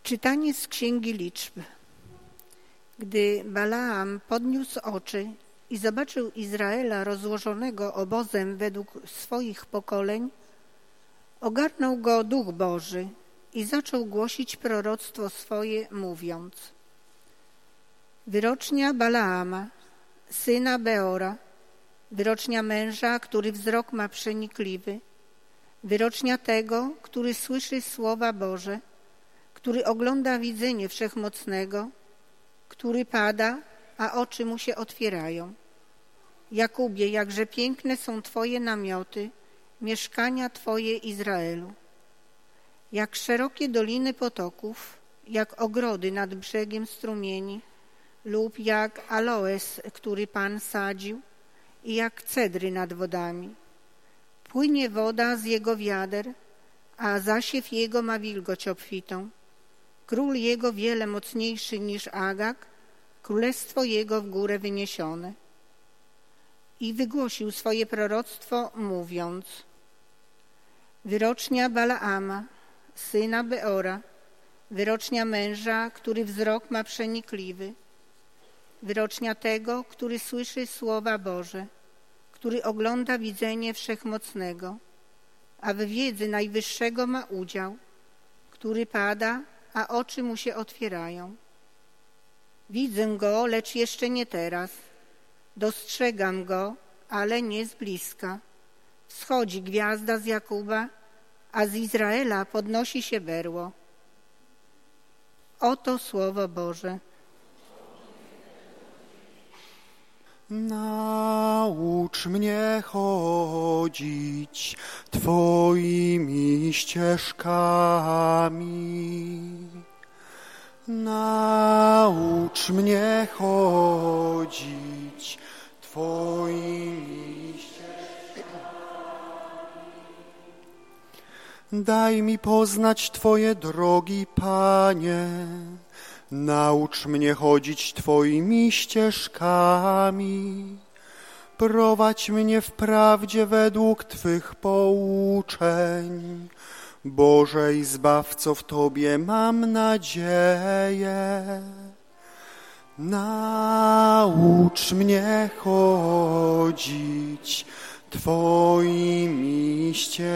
Czytanie z Księgi Liczb. Gdy Balaam podniósł oczy i zobaczył Izraela rozłożonego obozem według swoich pokoleń, ogarnął go Duch Boży i zaczął głosić proroctwo swoje, mówiąc: wyrocznia Balaama, syna Beora, wyrocznia męża, który wzrok ma przenikliwy, wyrocznia tego, który słyszy słowa Boże, który ogląda widzenie Wszechmocnego, który pada, a oczy mu się otwierają. Jakubie, jakże piękne są Twoje namioty, mieszkania Twoje, Izraelu. Jak szerokie doliny potoków, jak ogrody nad brzegiem strumieni, lub jak aloes, który Pan sadził, i jak cedry nad wodami. Płynie woda z jego wiader, a zasiew jego ma wilgoć obfitą. Król jego wiele mocniejszy niż Agag, królestwo jego w górę wyniesione. I wygłosił swoje proroctwo, mówiąc: wyrocznia Balaama, syna Beora, wyrocznia męża, który wzrok ma przenikliwy, wyrocznia tego, który słyszy słowa Boże, który ogląda widzenie Wszechmocnego, a w wiedzy Najwyższego ma udział, który pada, a oczy mu się otwierają. Widzę go, lecz jeszcze nie teraz. Dostrzegam go, ale nie z bliska. Wschodzi gwiazda z Jakuba, a z Izraela podnosi się berło. Oto Słowo Boże. Naucz mnie chodzić Twoimi ścieżkami. Naucz mnie chodzić Twoimi ścieżkami. Daj mi poznać Twoje drogi, Panie. Naucz mnie chodzić Twoimi ścieżkami. Prowadź mnie w prawdzie według Twych pouczeń. Boże i Zbawco, w Tobie mam nadzieję. Naucz mnie chodzić Twoimi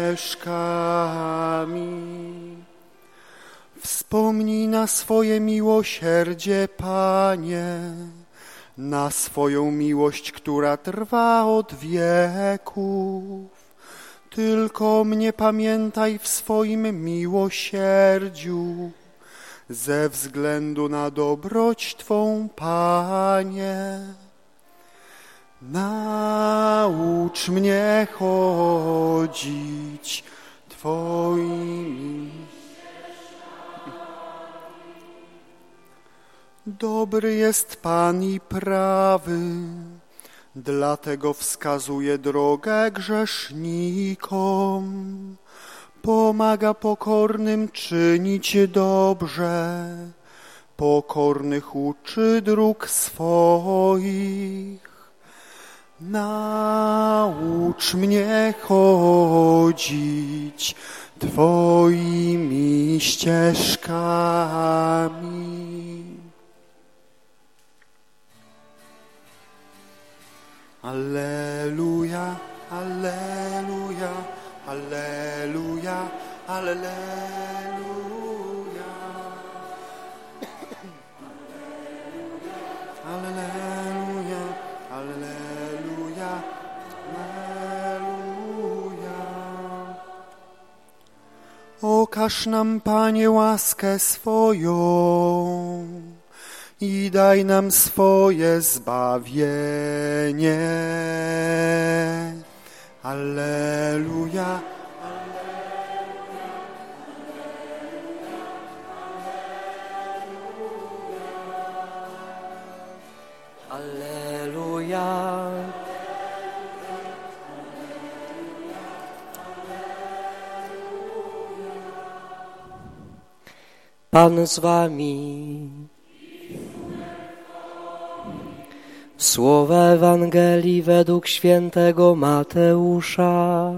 ścieżkami. Wspomnij na swoje miłosierdzie, Panie, na swoją miłość, która trwa od wieków. Tylko mnie pamiętaj w swoim miłosierdziu, ze względu na dobroć Twą, Panie. Naucz mnie chodzić Twoimi. Dobry jest Pan i prawy, dlatego wskazuje drogę grzesznikom. Pomaga pokornym czynić dobrze, pokornych uczy dróg swoich. Naucz mnie chodzić Twoimi ścieżkami. Alleluja, alleluja, alleluja, alleluja. Alleluja, alleluja, alleluja. Okaż nam, Panie, łaskę swoją i daj nam swoje zbawienie. Alleluja. Alleluja. Pan z wami. Słowa Ewangelii według świętego Mateusza.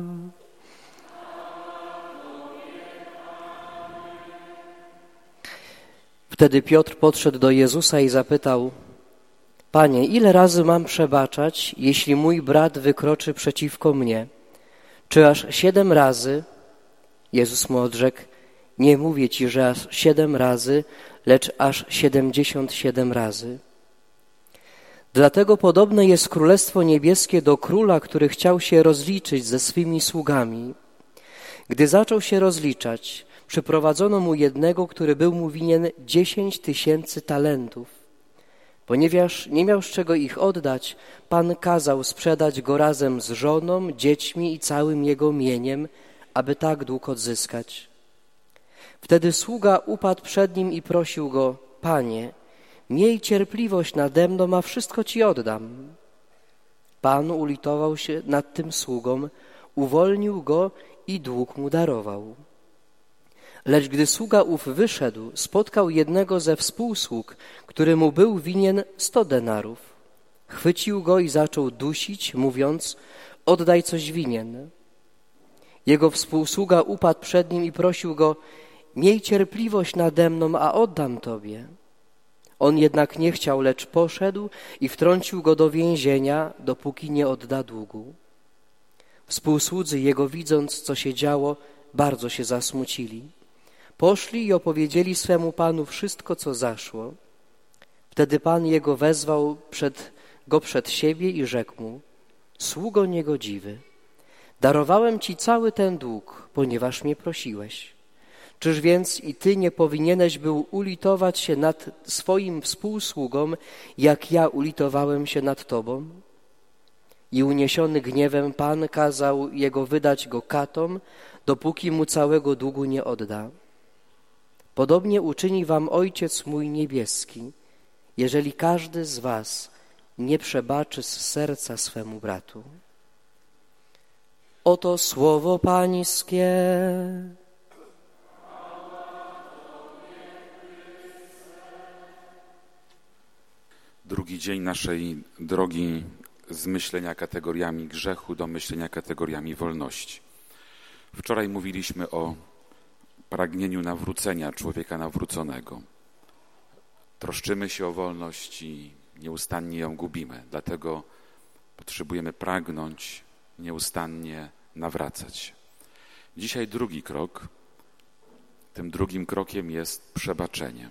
Wtedy Piotr podszedł do Jezusa i zapytał: Panie, ile razy mam przebaczać, jeśli mój brat wykroczy przeciwko mnie? Czy aż 7 razy? Jezus mu odrzekł: Nie mówię ci, że aż 7 razy, lecz aż 77 razy. Dlatego podobne jest Królestwo Niebieskie do króla, który chciał się rozliczyć ze swymi sługami. Gdy zaczął się rozliczać, przyprowadzono mu jednego, który był mu winien 10 000 talentów. Ponieważ nie miał z czego ich oddać, Pan kazał sprzedać go razem z żoną, dziećmi i całym jego mieniem, aby tak dług odzyskać. Wtedy sługa upadł przed nim i prosił go: Panie, miej cierpliwość nade mną, a wszystko ci oddam. Pan ulitował się nad tym sługą, uwolnił go i dług mu darował. Lecz gdy sługa ów wyszedł, spotkał jednego ze współsług, który mu był winien 100 denarów. Chwycił go i zaczął dusić, mówiąc: Oddaj, coś winien. Jego współsługa upadł przed nim i prosił go: Miej cierpliwość nade mną, a oddam tobie. On jednak nie chciał, lecz poszedł i wtrącił go do więzienia, dopóki nie odda długu. Współsłudzy jego, widząc, co się działo, bardzo się zasmucili. Poszli i opowiedzieli swemu panu wszystko, co zaszło. Wtedy pan jego wezwał go przed siebie i rzekł mu: Sługo niegodziwy, darowałem ci cały ten dług, ponieważ mnie prosiłeś. Czyż więc i ty nie powinieneś był ulitować się nad swoim współsługą, jak ja ulitowałem się nad tobą? I uniesiony gniewem Pan kazał jego wydać go katom, dopóki mu całego długu nie odda. Podobnie uczyni wam Ojciec mój niebieski, jeżeli każdy z was nie przebaczy z serca swemu bratu. Oto słowo Pańskie. Drugi dzień naszej drogi z myślenia kategoriami grzechu do myślenia kategoriami wolności. Wczoraj mówiliśmy o pragnieniu nawrócenia człowieka nawróconego. Troszczymy się o wolność i nieustannie ją gubimy. Dlatego potrzebujemy pragnąć, nieustannie nawracać. Dzisiaj drugi krok. Tym drugim krokiem jest przebaczenie.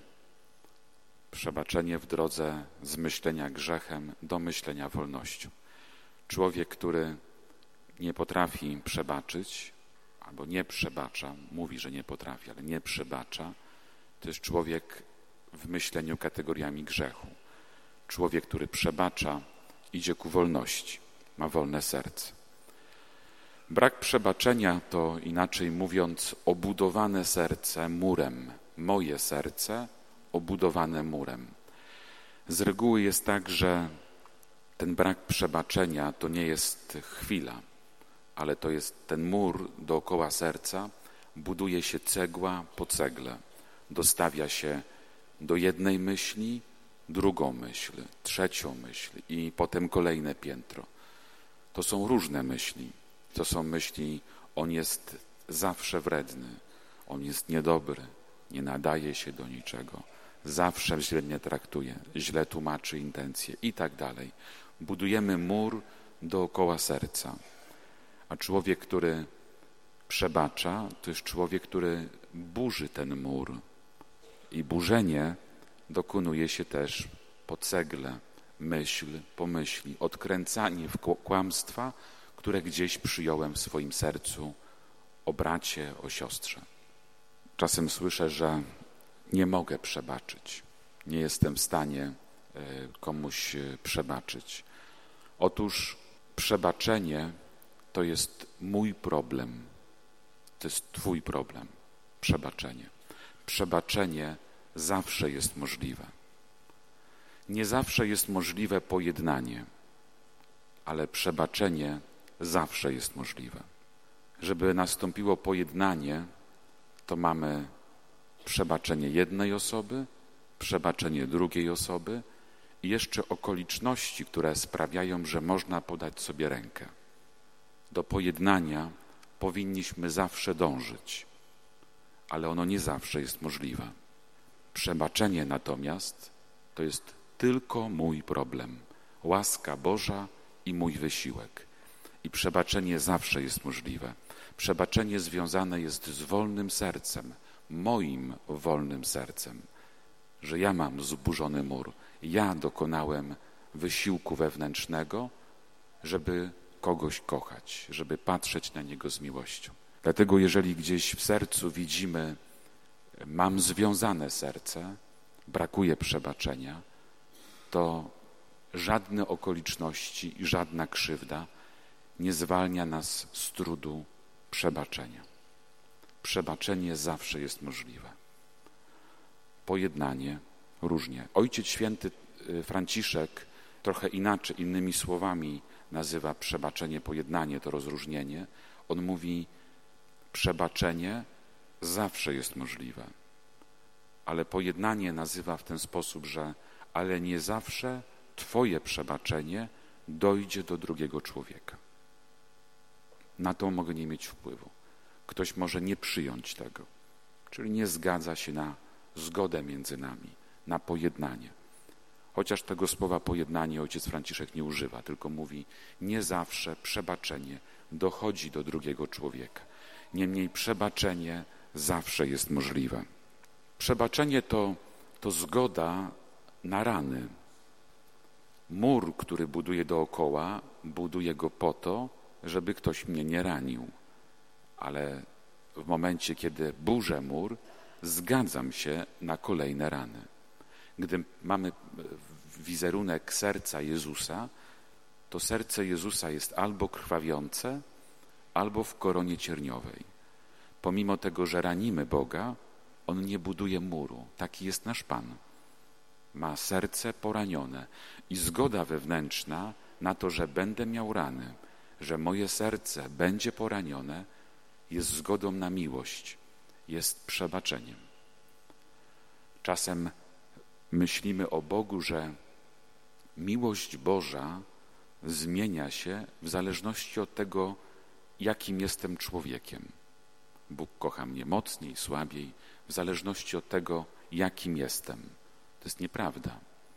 Przebaczenie w drodze z myślenia grzechem do myślenia wolnością. Człowiek, który nie potrafi przebaczyć albo nie przebacza, mówi, że nie potrafi, ale nie przebacza, to jest człowiek w myśleniu kategoriami grzechu. Człowiek, który przebacza, idzie ku wolności, ma wolne serce. Brak przebaczenia to, inaczej mówiąc, obudowane serce murem. Moje serce obudowane murem. Z reguły jest tak, że ten brak przebaczenia to nie jest chwila, ale to jest ten mur dookoła serca, buduje się cegła po cegle. Dostawia się do jednej myśli drugą myśl, trzecią myśl i potem kolejne piętro. To są różne myśli. To są myśli: on jest zawsze wredny, on jest niedobry, nie nadaje się do niczego, zawsze źle mnie traktuje, źle tłumaczy intencje i tak dalej. Budujemy mur dookoła serca. A człowiek, który przebacza, to jest człowiek, który burzy ten mur. I burzenie dokonuje się też po cegle, myśl po myśli, odkręcanie w kłamstwa, które gdzieś przyjąłem w swoim sercu o bracie, o siostrze. Czasem słyszę, że nie mogę przebaczyć, nie jestem w stanie komuś przebaczyć. Otóż przebaczenie to jest mój problem, to jest twój problem, przebaczenie. Przebaczenie zawsze jest możliwe. Nie zawsze jest możliwe pojednanie, ale przebaczenie zawsze jest możliwe. Żeby nastąpiło pojednanie, to mamy przebaczenie jednej osoby, przebaczenie drugiej osoby i jeszcze okoliczności, które sprawiają, że można podać sobie rękę. Do pojednania powinniśmy zawsze dążyć, ale ono nie zawsze jest możliwe. Przebaczenie natomiast to jest tylko mój problem. Łaska Boża i mój wysiłek. I przebaczenie zawsze jest możliwe. Przebaczenie związane jest z wolnym sercem, moim wolnym sercem, że ja mam zburzony mur. Ja dokonałem wysiłku wewnętrznego, żeby kogoś kochać, żeby patrzeć na niego z miłością. Dlatego jeżeli gdzieś w sercu widzimy, mam związane serce, brakuje przebaczenia, to żadne okoliczności i żadna krzywda nie zwalnia nas z trudu przebaczenia. Przebaczenie zawsze jest możliwe. Pojednanie różnie. Ojciec Święty Franciszek trochę inaczej, innymi słowami nazywa przebaczenie, pojednanie, to rozróżnienie. On mówi, przebaczenie zawsze jest możliwe, ale pojednanie nazywa w ten sposób, że ale nie zawsze Twoje przebaczenie dojdzie do drugiego człowieka. Na to mogę nie mieć wpływu. Ktoś może nie przyjąć tego, czyli nie zgadza się na zgodę między nami, na pojednanie. Chociaż tego słowa pojednanie ojciec Franciszek nie używa, tylko mówi, nie zawsze przebaczenie dochodzi do drugiego człowieka. Niemniej przebaczenie zawsze jest możliwe. Przebaczenie to zgoda na rany. Mur, który buduję dookoła, buduję go po to, żeby ktoś mnie nie ranił. Ale w momencie, kiedy burzę mur, zgadzam się na kolejne rany. Gdy mamy wizerunek serca Jezusa, to serce Jezusa jest albo krwawiące, albo w koronie cierniowej. Pomimo tego, że ranimy Boga, On nie buduje muru. Taki jest nasz Pan. Ma serce poranione i zgoda wewnętrzna na to, że będę miał rany, że moje serce będzie poranione, jest zgodą na miłość, jest przebaczeniem. Czasem myślimy o Bogu, że miłość Boża zmienia się w zależności od tego, jakim jestem człowiekiem. Bóg kocha mnie mocniej, słabiej, w zależności od tego, jakim jestem. To jest nieprawda.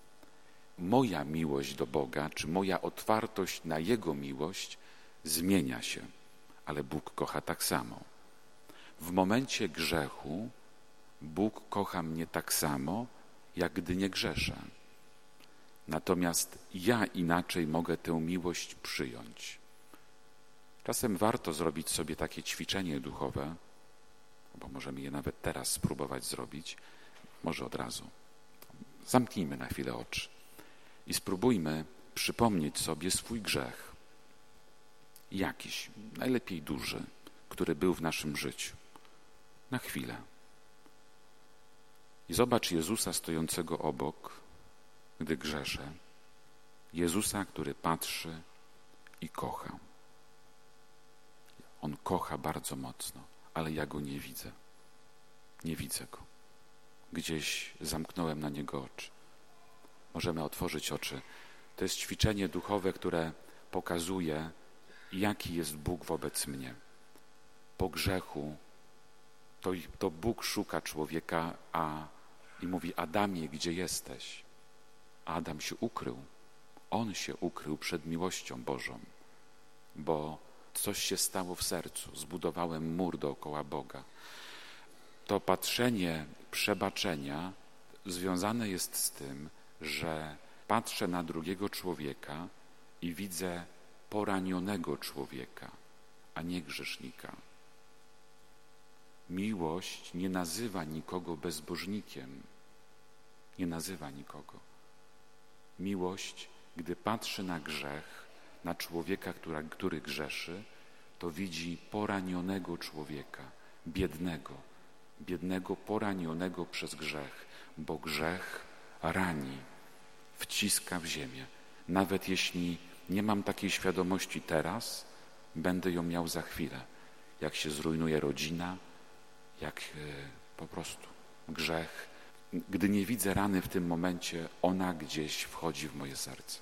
Moja miłość do Boga, czy moja otwartość na Jego miłość zmienia się, ale Bóg kocha tak samo. W momencie grzechu Bóg kocha mnie tak samo, jak gdy nie grzeszę. Natomiast ja inaczej mogę tę miłość przyjąć. Czasem warto zrobić sobie takie ćwiczenie duchowe, bo możemy je nawet teraz spróbować zrobić, może od razu. Zamknijmy na chwilę oczy i spróbujmy przypomnieć sobie swój grzech. Jakiś, najlepiej duży, który był w naszym życiu. Na chwilę. I zobacz Jezusa stojącego obok, gdy grzeszę. Jezusa, który patrzy i kocha. On kocha bardzo mocno, ale ja Go nie widzę. Nie widzę Go. Gdzieś zamknąłem na Niego oczy. Możemy otworzyć oczy. To jest ćwiczenie duchowe, które pokazuje, jaki jest Bóg wobec mnie. Po grzechu to Bóg szuka człowieka i mówi, Adamie, gdzie jesteś? Adam się ukrył. On się ukrył przed miłością Bożą, bo coś się stało w sercu. Zbudowałem mur dookoła Boga. To patrzenie przebaczenia związane jest z tym, że patrzę na drugiego człowieka i widzę poranionego człowieka, a nie grzesznika. Miłość nie nazywa nikogo bezbożnikiem. Nie nazywa nikogo. Miłość, gdy patrzy na grzech, na człowieka, który grzeszy, to widzi poranionego człowieka, biednego, poranionego przez grzech, bo grzech rani, wciska w ziemię. Nawet jeśli nie mam takiej świadomości teraz, będę ją miał za chwilę. Jak się zrujnuje rodzina, jak po prostu grzech. Gdy nie widzę rany w tym momencie, ona gdzieś wchodzi w moje serce.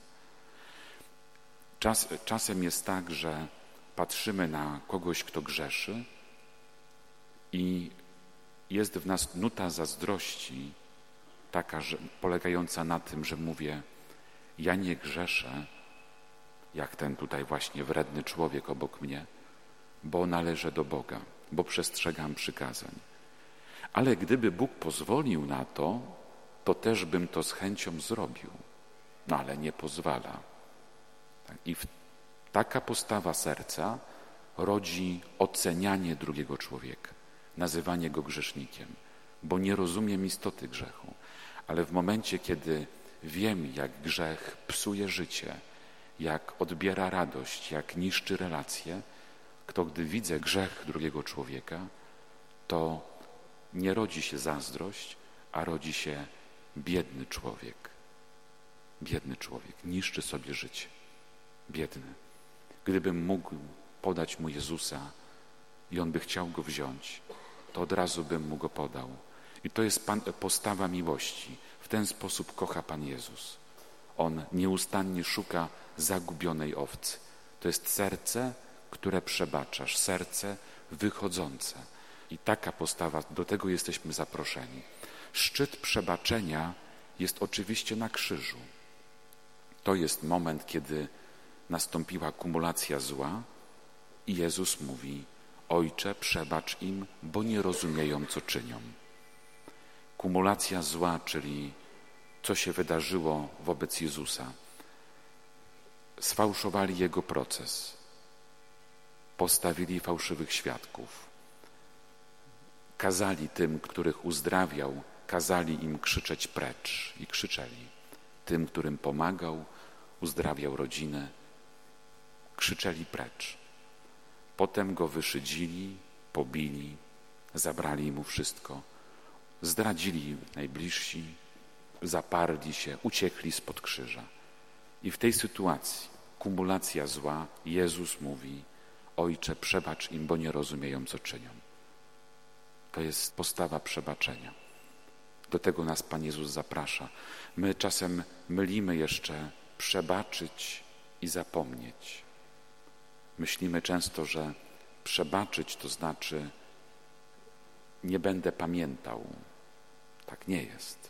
Czasem jest tak, że patrzymy na kogoś, kto grzeszy i jest w nas nuta zazdrości taka, że polegająca na tym, że mówię, ja nie grzeszę, jak ten tutaj właśnie wredny człowiek obok mnie, bo należę do Boga, bo przestrzegam przykazań. Ale gdyby Bóg pozwolił na to, to też bym to z chęcią zrobił. No ale nie pozwala. I taka postawa serca rodzi ocenianie drugiego człowieka, nazywanie go grzesznikiem, bo nie rozumiem istoty grzechu. Ale w momencie, kiedy wiem, jak grzech psuje życie, jak odbiera radość, jak niszczy relacje, to gdy widzę grzech drugiego człowieka, to nie rodzi się zazdrość, a rodzi się biedny człowiek. Biedny człowiek, niszczy sobie życie. Biedny. Gdybym mógł podać mu Jezusa i on by chciał go wziąć, to od razu bym mu go podał. I to jest postawa miłości. W ten sposób kocha Pan Jezus. On nieustannie szuka zagubionej owcy. To jest serce, które przebaczasz, serce wychodzące. I taka postawa, do tego jesteśmy zaproszeni. Szczyt przebaczenia jest oczywiście na krzyżu. To jest moment, kiedy nastąpiła kumulacja zła i Jezus mówi: Ojcze, przebacz im, bo nie rozumieją, co czynią. Kumulacja zła, czyli co się wydarzyło wobec Jezusa. Sfałszowali Jego proces. Postawili fałszywych świadków. Kazali tym, których uzdrawiał, kazali im krzyczeć precz i krzyczeli. Tym, którym pomagał, uzdrawiał rodzinę, krzyczeli precz. Potem go wyszydzili, pobili, zabrali mu wszystko. Zdradzili najbliżsi, zaparli się, uciekli spod krzyża. I w tej sytuacji, kumulacja zła, Jezus mówi: Ojcze, przebacz im, bo nie rozumieją, co czynią. To jest postawa przebaczenia. Do tego nas Pan Jezus zaprasza. My czasem mylimy jeszcze przebaczyć i zapomnieć. Myślimy często, że przebaczyć to znaczy nie będę pamiętał. Tak nie jest.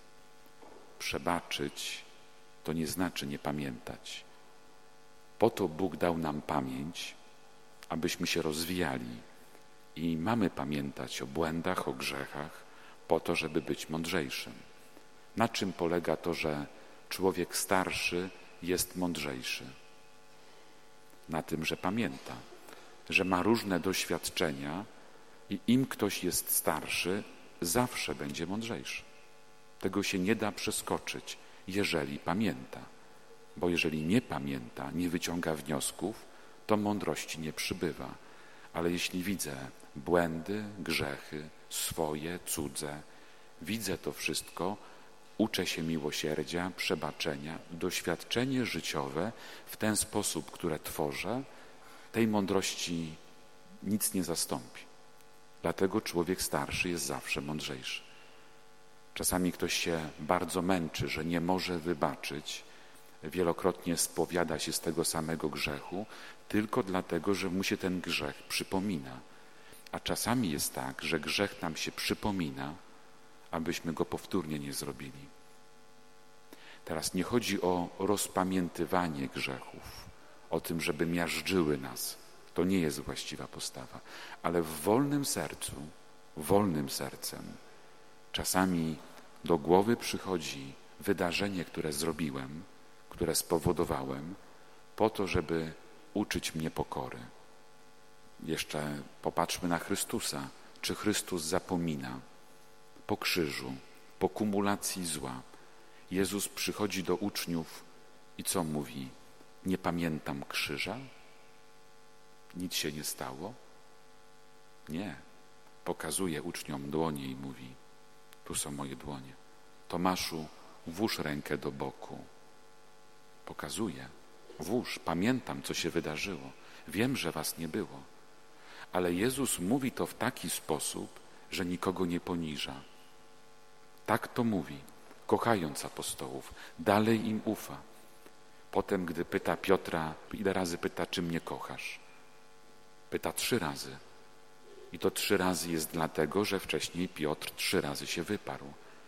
Przebaczyć to nie znaczy nie pamiętać. Po to Bóg dał nam pamięć, abyśmy się rozwijali. I mamy pamiętać o błędach, o grzechach, po to, żeby być mądrzejszym. Na czym polega to, że człowiek starszy jest mądrzejszy? Na tym, że pamięta, że ma różne doświadczenia i im ktoś jest starszy, zawsze będzie mądrzejszy. Tego się nie da przeskoczyć, jeżeli pamięta. Bo jeżeli nie pamięta, nie wyciąga wniosków, to mądrości nie przybywa. Ale jeśli widzę błędy, grzechy, swoje, cudze, widzę to wszystko, uczę się miłosierdzia, przebaczenia, doświadczenie życiowe w ten sposób, które tworzę, tej mądrości nic nie zastąpi. Dlatego człowiek starszy jest zawsze mądrzejszy. Czasami ktoś się bardzo męczy, że nie może wybaczyć, wielokrotnie spowiada się z tego samego grzechu, tylko dlatego, że mu się ten grzech przypomina. A czasami jest tak, że grzech nam się przypomina, abyśmy go powtórnie nie zrobili. Teraz nie chodzi o rozpamiętywanie grzechów, o tym, żeby miażdżyły nas. To nie jest właściwa postawa. Ale w wolnym sercu, wolnym sercem, czasami do głowy przychodzi wydarzenie, które zrobiłem, które spowodowałem, po to, żeby uczyć mnie pokory. Jeszcze popatrzmy na Chrystusa. Czy Chrystus zapomina? Po krzyżu, po kumulacji zła, Jezus przychodzi do uczniów i co mówi? Nie pamiętam krzyża? Nic się nie stało? Nie. Pokazuje uczniom dłonie i mówi: tu są moje dłonie. Tomaszu, włóż rękę do boku. Pokazuje. Włóż, pamiętam, co się wydarzyło. Wiem, że was nie było. Ale Jezus mówi to w taki sposób, że nikogo nie poniża. Tak to mówi, kochając apostołów. Dalej im ufa. Potem, gdy pyta Piotra, ile razy pyta, czy mnie kochasz? Pyta 3 razy. I to 3 razy jest dlatego, że wcześniej Piotr 3 razy się wyparł.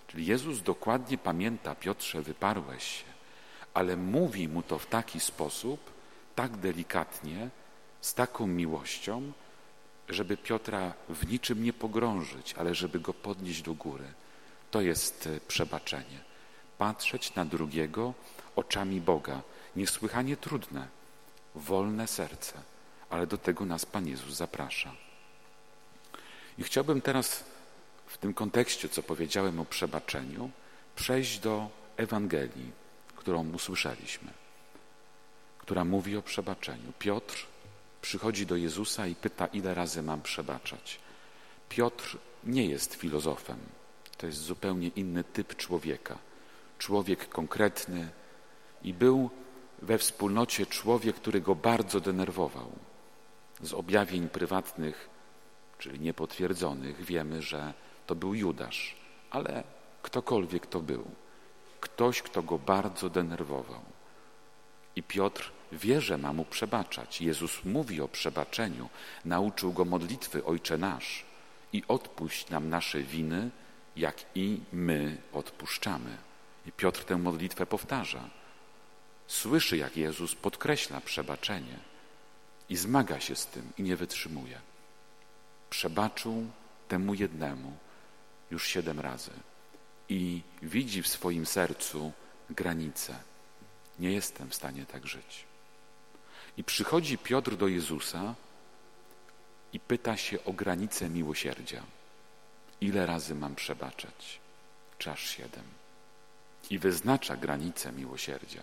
Czyli Jezus dokładnie pamięta: Piotrze, wyparłeś się, ale mówi mu to w taki sposób, tak delikatnie, z taką miłością, żeby Piotra w niczym nie pogrążyć, ale żeby go podnieść do góry. To jest przebaczenie. Patrzeć na drugiego oczami Boga. Niesłychanie trudne, wolne serce, ale do tego nas Pan Jezus zaprasza. I chciałbym teraz w tym kontekście, co powiedziałem o przebaczeniu, przejść do Ewangelii, którą usłyszeliśmy, która mówi o przebaczeniu. Piotr przychodzi do Jezusa i pyta, ile razy mam przebaczać. Piotr nie jest filozofem. To jest zupełnie inny typ człowieka. Człowiek konkretny i był we wspólnocie człowiek, który go bardzo denerwował. Z objawień prywatnych, czyli niepotwierdzonych, wiemy, że to był Judasz, ale ktokolwiek to był. Ktoś, kto go bardzo denerwował. I Piotr wie, że ma mu przebaczać. Jezus mówi o przebaczeniu. Nauczył go modlitwy Ojcze Nasz i odpuść nam nasze winy, jak i my odpuszczamy. I Piotr tę modlitwę powtarza. Słyszy, jak Jezus podkreśla przebaczenie i zmaga się z tym i nie wytrzymuje. Przebaczył temu jednemu już 7 razy i widzi w swoim sercu granicę. Nie jestem w stanie tak żyć. I przychodzi Piotr do Jezusa i pyta się o granicę miłosierdzia. Ile razy mam przebaczać? Czy aż 7? I wyznacza granicę miłosierdzia.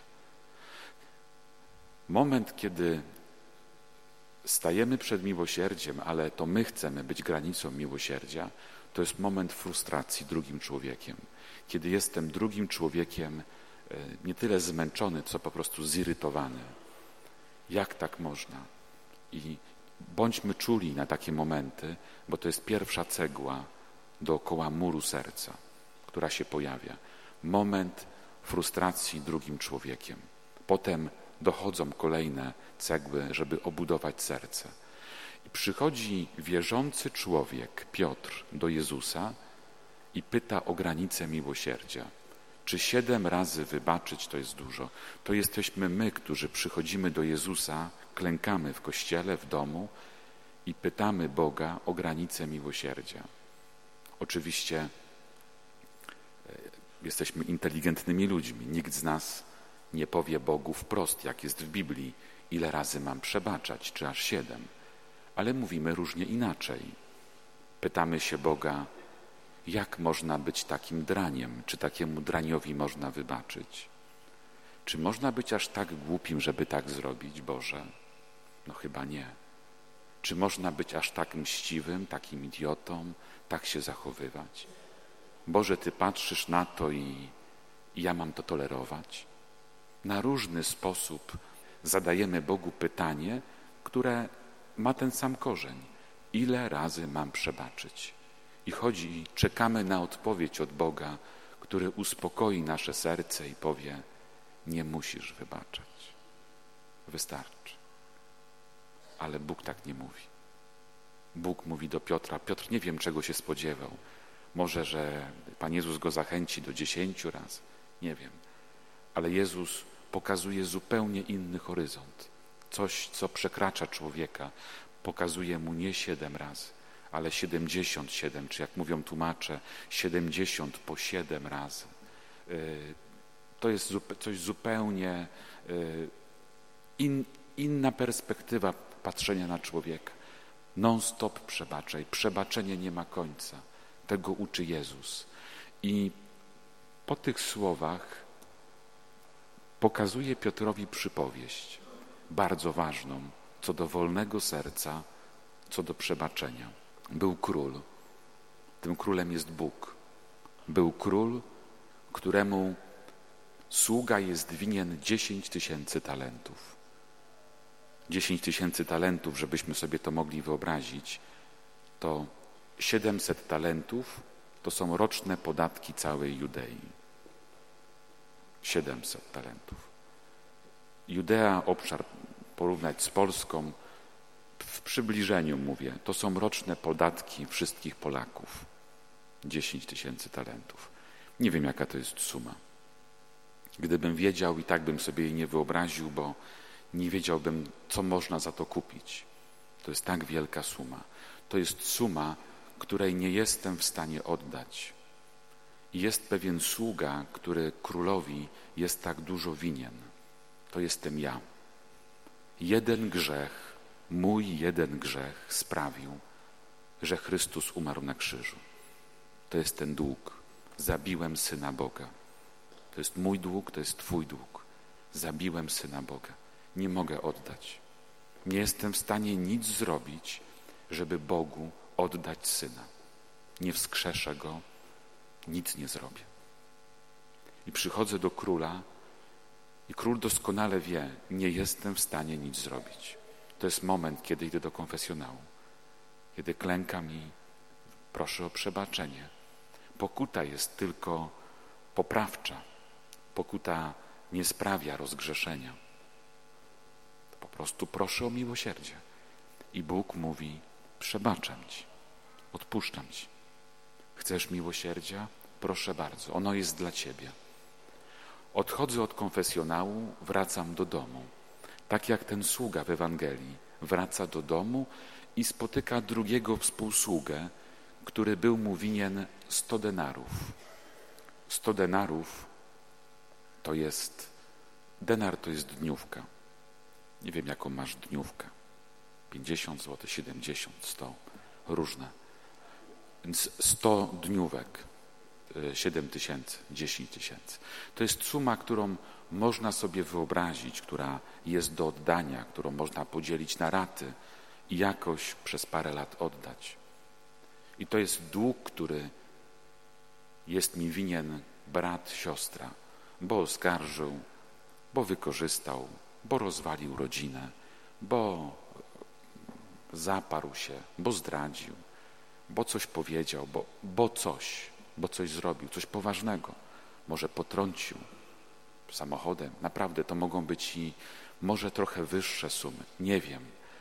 Moment, kiedy stajemy przed miłosierdziem, ale to my chcemy być granicą miłosierdzia, to jest moment frustracji drugim człowiekiem. Kiedy jestem drugim człowiekiem nie tyle zmęczony, co po prostu zirytowany. Jak tak można? I bądźmy czuli na takie momenty, bo to jest pierwsza cegła dookoła muru serca, która się pojawia. Moment frustracji drugim człowiekiem. Potem dochodzą kolejne cegły, żeby obudować serce. I przychodzi wierzący człowiek, Piotr, do Jezusa i pyta o granicę miłosierdzia. Czy 7 razy wybaczyć to jest dużo? To jesteśmy my, którzy przychodzimy do Jezusa, klękamy w kościele, w domu i pytamy Boga o granicę miłosierdzia. Oczywiście jesteśmy inteligentnymi ludźmi. Nikt z nas nie powie Bogu wprost, jak jest w Biblii, ile razy mam przebaczać, czy aż 7. Ale mówimy różnie inaczej. Pytamy się Boga, jak można być takim draniem? Czy takiemu draniowi można wybaczyć? Czy można być aż tak głupim, żeby tak zrobić, Boże? No chyba nie. Czy można być aż tak mściwym, takim idiotą, tak się zachowywać? Boże, Ty patrzysz na to i ja mam to tolerować? Na różny sposób zadajemy Bogu pytanie, które ma ten sam korzeń. Ile razy mam przebaczyć? I czekamy na odpowiedź od Boga, który uspokoi nasze serce i powie, nie musisz wybaczać. Wystarczy. Ale Bóg tak nie mówi. Bóg mówi do Piotra, Piotr nie wiem, czego się spodziewał. Może, że Pan Jezus go zachęci do 10 razy. Nie wiem. Ale Jezus pokazuje zupełnie inny horyzont. Coś, co przekracza człowieka. Pokazuje mu nie 7 razy, ale 77, czy jak mówią tłumacze, 70 po 7 razy. To jest coś zupełnie inna perspektywa patrzenia na człowieka. Non-stop przebaczaj. Przebaczenie nie ma końca. Tego uczy Jezus. I po tych słowach pokazuje Piotrowi przypowieść, bardzo ważną, co do wolnego serca, co do przebaczenia. Był król. Tym królem jest Bóg. Był król, któremu sługa jest winien 10 000 talentów. 10 000 talentów, żebyśmy sobie to mogli wyobrazić, to 700 talentów to są roczne podatki całej Judei. 700 talentów. Judea, obszar porównać z Polską, w przybliżeniu mówię, to są roczne podatki wszystkich Polaków. 10 000 talentów. Nie wiem, jaka to jest suma. Gdybym wiedział, i tak bym sobie jej nie wyobraził, bo nie wiedziałbym, co można za to kupić. To jest tak wielka suma. To jest suma, której nie jestem w stanie oddać. I jest pewien sługa, który królowi jest tak dużo winien. To jestem ja. Jeden grzech, mój jeden grzech sprawił, że Chrystus umarł na krzyżu. To jest ten dług. Zabiłem Syna Boga. To jest mój dług, to jest twój dług. Zabiłem Syna Boga. Nie mogę oddać. Nie jestem w stanie nic zrobić, żeby Bogu oddać Syna. Nie wskrzeszę Go, nic nie zrobię. I przychodzę do Króla i Król doskonale wie, nie jestem w stanie nic zrobić. To jest moment, kiedy idę do konfesjonału, kiedy klękam i proszę o przebaczenie. Pokuta jest tylko poprawcza. Pokuta nie sprawia rozgrzeszenia. Po prostu proszę o miłosierdzie. I Bóg mówi, przebaczam Ci, odpuszczam Ci. Chcesz miłosierdzia? Proszę bardzo, ono jest dla Ciebie. Odchodzę od konfesjonału, wracam do domu. Tak jak ten sługa w Ewangelii wraca do domu i spotyka drugiego współsługę, który był mu winien 100 denarów. 100 denarów to jest, denar to jest dniówka. Nie wiem, jaką masz dniówkę. 50 zł, 70, 100, różne. Więc 100 dniówek, 7 tysięcy, 10 tysięcy. To jest suma, którą można sobie wyobrazić, która jest do oddania, którą można podzielić na raty i jakoś przez parę lat oddać. I to jest dług, który jest mi winien brat, siostra, bo oskarżył, bo wykorzystał, bo rozwalił rodzinę, bo zaparł się, bo zdradził, bo coś powiedział, bo coś zrobił, coś poważnego. Może potrącił samochodem. Naprawdę to mogą być i może trochę wyższe sumy. Nie wiem.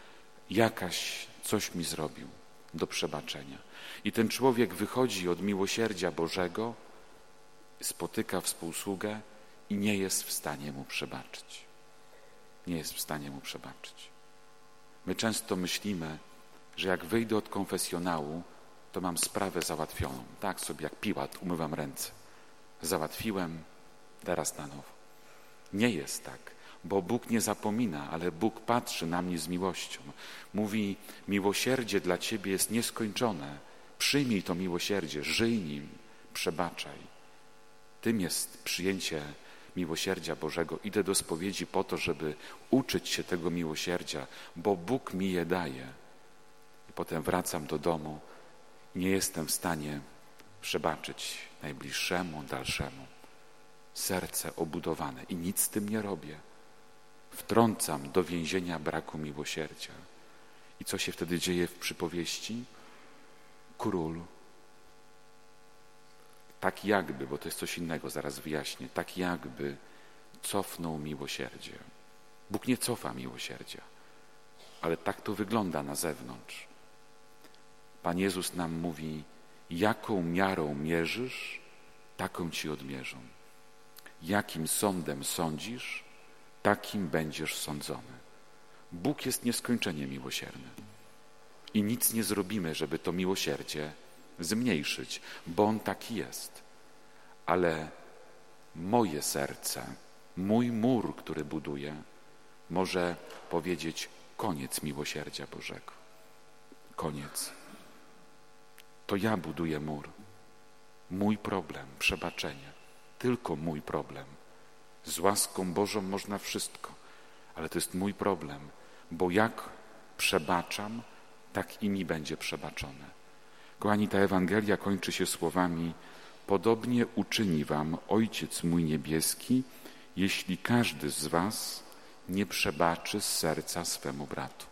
Coś mi zrobił do przebaczenia. I ten człowiek wychodzi od miłosierdzia Bożego, spotyka współsługę i nie jest w stanie mu przebaczyć. Nie jest w stanie mu przebaczyć. My często myślimy, że jak wyjdę od konfesjonału, to mam sprawę załatwioną. Tak sobie jak Piłat, umywam ręce. Załatwiłem, teraz na nowo. Nie jest tak, bo Bóg nie zapomina, ale Bóg patrzy na mnie z miłością. Mówi, miłosierdzie dla Ciebie jest nieskończone. Przyjmij to miłosierdzie, żyj nim, przebaczaj. Tym jest przyjęcie miłosierdzia Bożego. Idę do spowiedzi po to, żeby uczyć się tego miłosierdzia, bo Bóg mi je daje. I potem wracam do domu i nie jestem w stanie przebaczyć najbliższemu, dalszemu. Serce obudowane i nic z tym nie robię. Wtrącam do więzienia braku miłosierdzia. I co się wtedy dzieje w przypowieści? Król, tak jakby, bo to jest coś innego, zaraz wyjaśnię, tak jakby cofnął miłosierdzie. Bóg nie cofa miłosierdzia, ale tak to wygląda na zewnątrz. Pan Jezus nam mówi, jaką miarą mierzysz, taką ci odmierzą. Jakim sądem sądzisz, takim będziesz sądzony. Bóg jest nieskończenie miłosierny. I nic nie zrobimy, żeby to miłosierdzie zmniejszyć, bo On taki jest. Ale moje serce, mój mur, który buduję, może powiedzieć koniec miłosierdzia Bożego. Koniec. To ja buduję mur. Mój problem, przebaczenie. Tylko mój problem. Z łaską Bożą można wszystko, ale to jest mój problem, bo jak przebaczam, tak i mi będzie przebaczone. Kochani, ta Ewangelia kończy się słowami: podobnie uczyni wam Ojciec mój niebieski, jeśli każdy z was nie przebaczy z serca swemu bratu.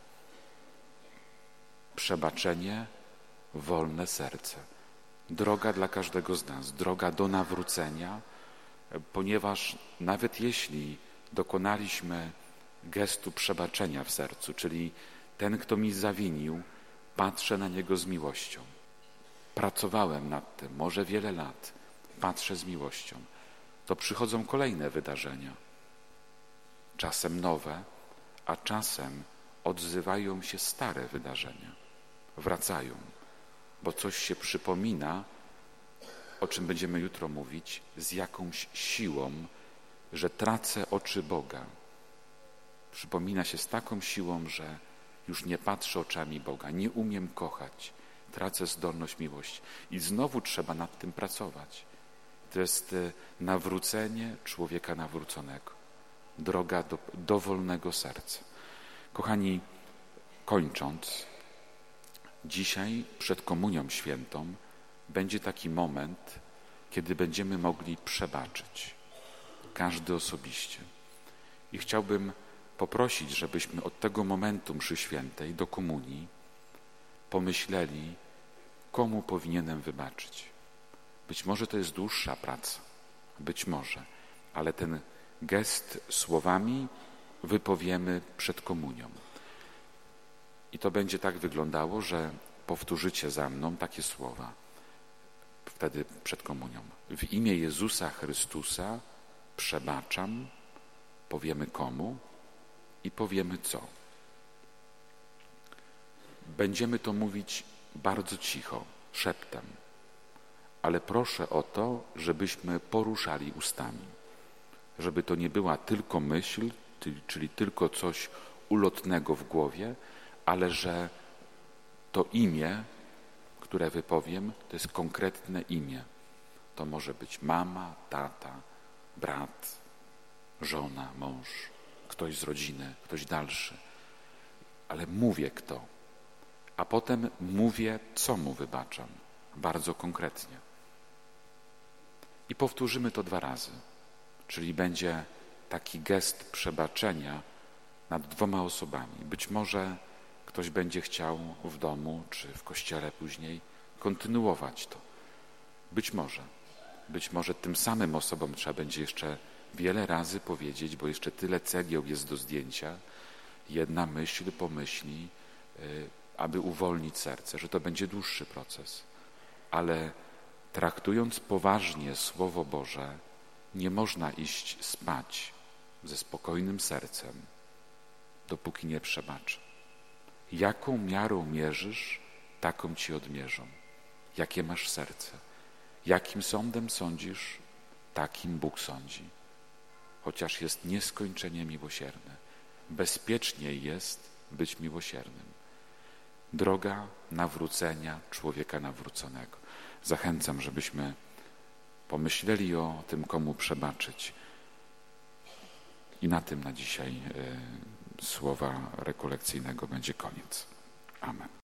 Przebaczenie, wolne serce. Droga dla każdego z nas, droga do nawrócenia, ponieważ nawet jeśli dokonaliśmy gestu przebaczenia w sercu, czyli ten, kto mi zawinił, patrzę na niego z miłością. Pracowałem nad tym, może wiele lat. patrzę z miłością, to przychodzą kolejne wydarzenia. Czasem nowe, a czasem odzywają się stare wydarzenia. Wracają, bo coś się przypomina, o czym będziemy jutro mówić, z jakąś siłą, że tracę oczy Boga. Przypomina się z taką siłą, że już nie patrzę oczami Boga, nie umiem kochać, tracę zdolność miłości. I znowu trzeba nad tym pracować. To jest nawrócenie człowieka nawróconego. Droga do wolnego serca. Kochani, kończąc, dzisiaj przed Komunią Świętą będzie taki moment, kiedy będziemy mogli przebaczyć. Każdy osobiście. I chciałbym poprosić, żebyśmy od tego momentu mszy świętej do komunii pomyśleli, komu powinienem wybaczyć. Być może to jest dłuższa praca, być może, ale ten gest słowami wypowiemy przed komunią. I to będzie tak wyglądało, że powtórzycie za mną takie słowa wtedy przed komunią. W imię Jezusa Chrystusa przebaczam, powiemy komu i powiemy co. Będziemy to mówić bardzo cicho, szeptem, ale proszę o to, żebyśmy poruszali ustami, żeby to nie była tylko myśl, czyli tylko coś ulotnego w głowie, ale że to imię, które wypowiem, to jest konkretne imię. To może być mama, tata, brat, żona, mąż, ktoś z rodziny, ktoś dalszy. Ale mówię kto. A potem mówię, co mu wybaczam. Bardzo konkretnie. I powtórzymy to 2 razy. Czyli będzie taki gest przebaczenia nad 2 osobami. Być może ktoś będzie chciał w domu czy w kościele później kontynuować to. Być może tym samym osobom trzeba będzie jeszcze wiele razy powiedzieć, bo jeszcze tyle cegieł jest do zdjęcia, jedna myśl pomyśli, aby uwolnić serce, że to będzie dłuższy proces. Ale traktując poważnie Słowo Boże, nie można iść spać ze spokojnym sercem, dopóki nie przebaczy. Jaką miarą mierzysz, taką ci odmierzą. Jakie masz serce? Jakim sądem sądzisz, takim Bóg sądzi. Chociaż jest nieskończenie miłosierny. Bezpieczniej jest być miłosiernym. Droga nawrócenia człowieka nawróconego. Zachęcam, żebyśmy pomyśleli o tym, komu przebaczyć. I na tym na dzisiaj słowa rekolekcyjnego będzie koniec. Amen.